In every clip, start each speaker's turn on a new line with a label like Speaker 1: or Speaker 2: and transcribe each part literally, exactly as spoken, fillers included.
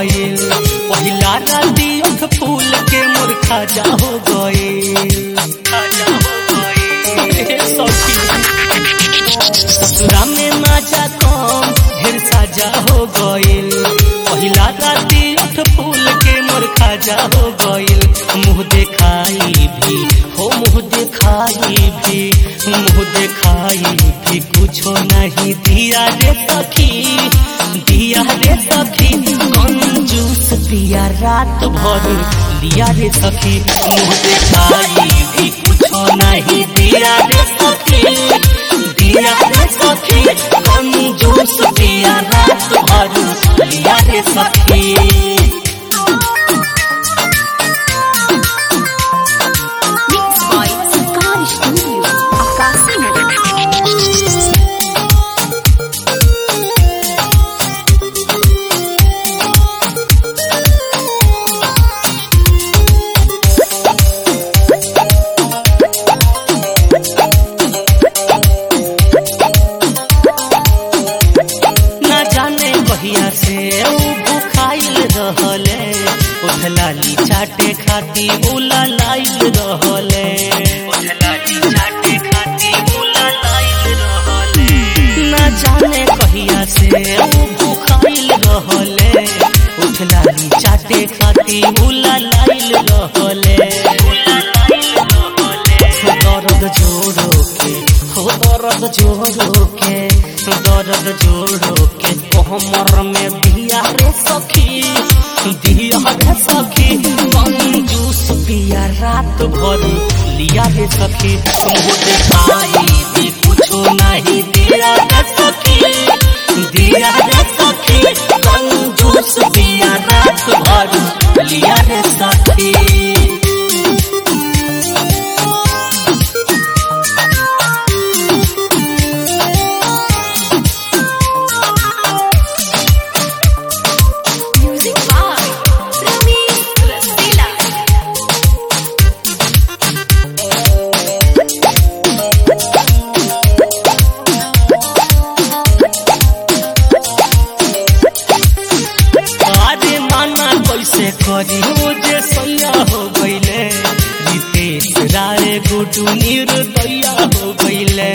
Speaker 1: गइल, पहिला राती उठ फूल के मोर खाजा हो गइल, खाजा हो गइल। ससुरा में मजा कम ढेर साजा हो गइल, पहिला राती उठ फूल के मोर खाजा हो गइल। मुँह देखाई भी हो मुँह देखाई भी मुँह देखाई भी कुछो नहीं दिया रे सखी, दिया रे सखी कंजूस पिया रात भर लिया रे सखी। मुँह देखाई भी कुछो नहीं दिया रे सखी, दिया रे सखी कंजूस पिया रात भर लिया रे सखी। से भूखाइल रहले उठलाली चाटे खाती उला लाइल रहले, उठलाली चाटे खाती उला लाइल रहले। ना जाने कहिया से भूखाइल रहले उठलाली चाटे खाती उला लाइल रहले, उला लाइल रहले। दर्द जोड़ो के हो दर्द जोड़ो के दर्द जोड़ो के कमर में दिया रे सखी, दिया रे सखी कंजूस पिया रात भर लिया रे सखी। मुँह देखाई भी कुछो नहीं दिया रे सखी, दिया रे सखी कंजूस पिया रात भर लिया रे सखी। करी जे सैया हो गइले रितेश राय गुडू निर्दया हो गइले,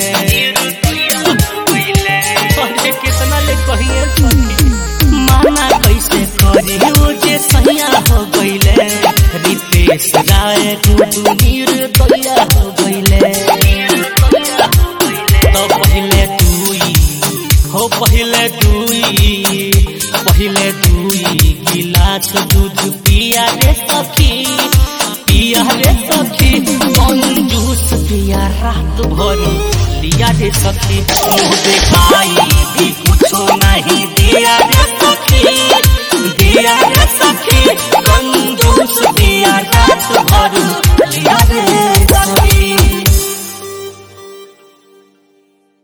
Speaker 1: कितना ले कहिए सखी माना कैसे करी जे सैया हो गइले रितेश राय गुडू निर्दया हो गइले। तो पहले दुई हो पहले दुई पहले दुई गिलास दूध पिया रे सखी, पिया रे सखी कंजूस पिया रात भर लिया रे सखी। मुँह देखा